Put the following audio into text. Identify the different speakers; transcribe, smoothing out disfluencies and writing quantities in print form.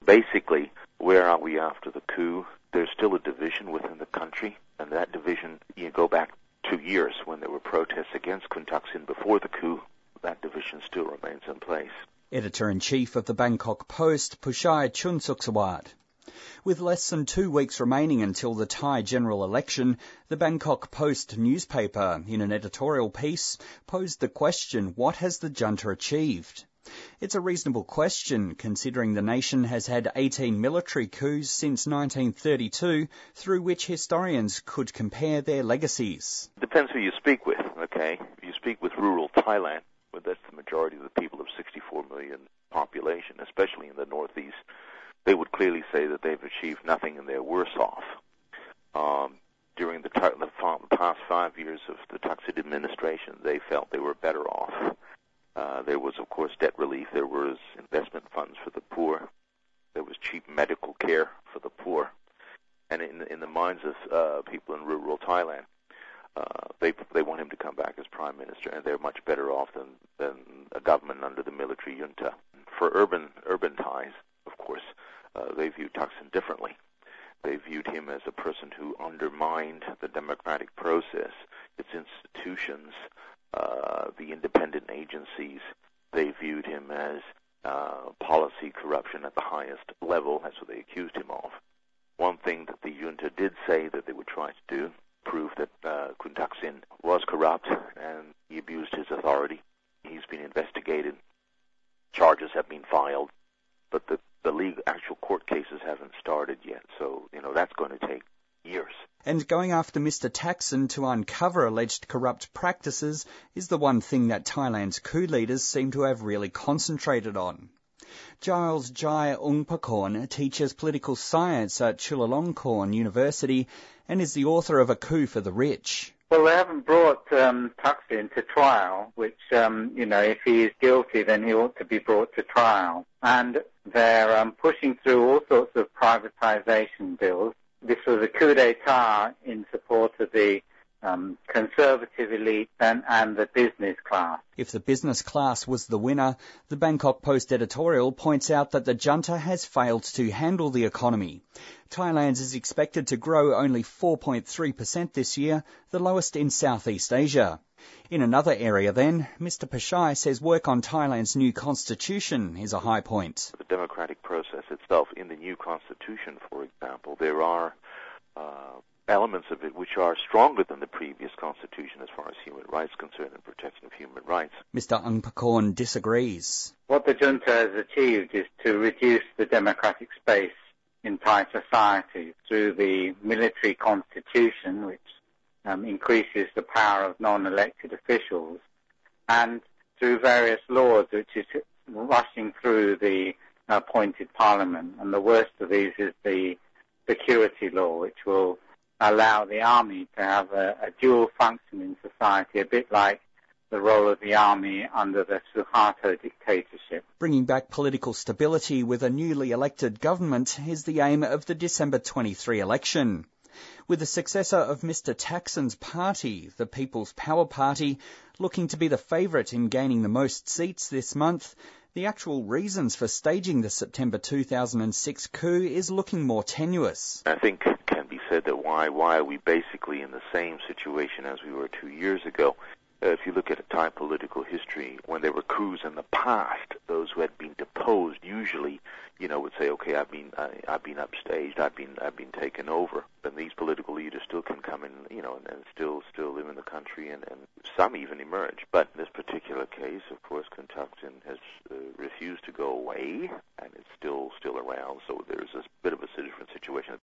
Speaker 1: Basically, where are we after the coup? There's still a division within the country, and that division, you go back 2 years when there were protests against Kun Thaksin before the coup, that division still remains in place.
Speaker 2: Editor-in-Chief of the Bangkok Post, Pushai Chunsuksawat. With less than 2 weeks remaining until the Thai general election, the Bangkok Post newspaper, in an editorial piece, posed the question, what has the junta achieved? It's a reasonable question, considering the nation has had 18 military coups since 1932, through which historians could compare their legacies.
Speaker 1: Depends who you speak with, okay? If you speak with rural Thailand, well, that's the majority of the people of 64 million population, especially in the northeast, they would clearly say that they've achieved nothing and they're worse off. During the past 5 years of the Thaksin administration, they felt they were better off. There was, of course, debt relief. There was investment funds for the poor. There was cheap medical care for the poor. And in the minds of people in rural Thailand, they want him to come back as prime minister, and they're much better off than a government under the military junta. For urban Thais, of course, they viewed Thaksin differently. They viewed him as a person who undermined the democratic process, its institutions, the independent agencies. They viewed him as policy corruption at the highest level. That's what they accused him of. One thing that the junta did say that they would try to do, prove that Kun Thaksin was corrupt and he abused his authority. He's been investigated. Charges have been filed, but the actual court cases haven't started yet. So, that's going to take years.
Speaker 2: And going after Mr. Thaksin to uncover alleged corrupt practices is the one thing that Thailand's coup leaders seem to have really concentrated on. Giles Jai Ungpakorn teaches political science at Chulalongkorn University and is the author of A Coup for the Rich.
Speaker 3: Well, they haven't brought Thaksin to trial, which, if he is guilty, then he ought to be brought to trial. And they're pushing through all sorts of privatization bills. This was a coup d'etat in support of the conservative elite and the business class.
Speaker 2: If the business class was the winner, the Bangkok Post editorial points out that the junta has failed to handle the economy. Thailand's is expected to grow only 4.3% this year, the lowest in Southeast Asia. In another area then, Mr. Pashai says work on Thailand's new constitution is a high point.
Speaker 1: The democratic process itself, in the new constitution, for example, there are elements of it which are stronger than the previous constitution as far as human rights concerned and protection of human rights.
Speaker 2: Mr. Ungpakorn disagrees.
Speaker 3: What the junta has achieved is to reduce the democratic space in Thai society through the military constitution, which increases the power of non-elected officials, and through various laws which is rushing through the appointed parliament. And the worst of these is the security law, which will allow the army to have a dual function in society, a bit like the role of the army under the Suharto dictatorship.
Speaker 2: Bringing back political stability with a newly elected government is the aim of the December 23 election. With the successor of Mr. Thaksin's party, the People's Power Party, looking to be the favourite in gaining the most seats this month, the actual reasons for staging the September 2006 coup is looking more tenuous.
Speaker 1: I think it can be said that why are we basically in the same situation as we were 2 years ago? If you look at a Thai political history, when there were coups in the past, those who had been deposed usually, would say, okay, I've been upstaged, I've been taken over. And these political leaders still can come in, and still live in the country, and some even emerge. But in this particular case, of course, Kun Thaksin has refused to go away, and it's still around. So there's a bit of a different situation.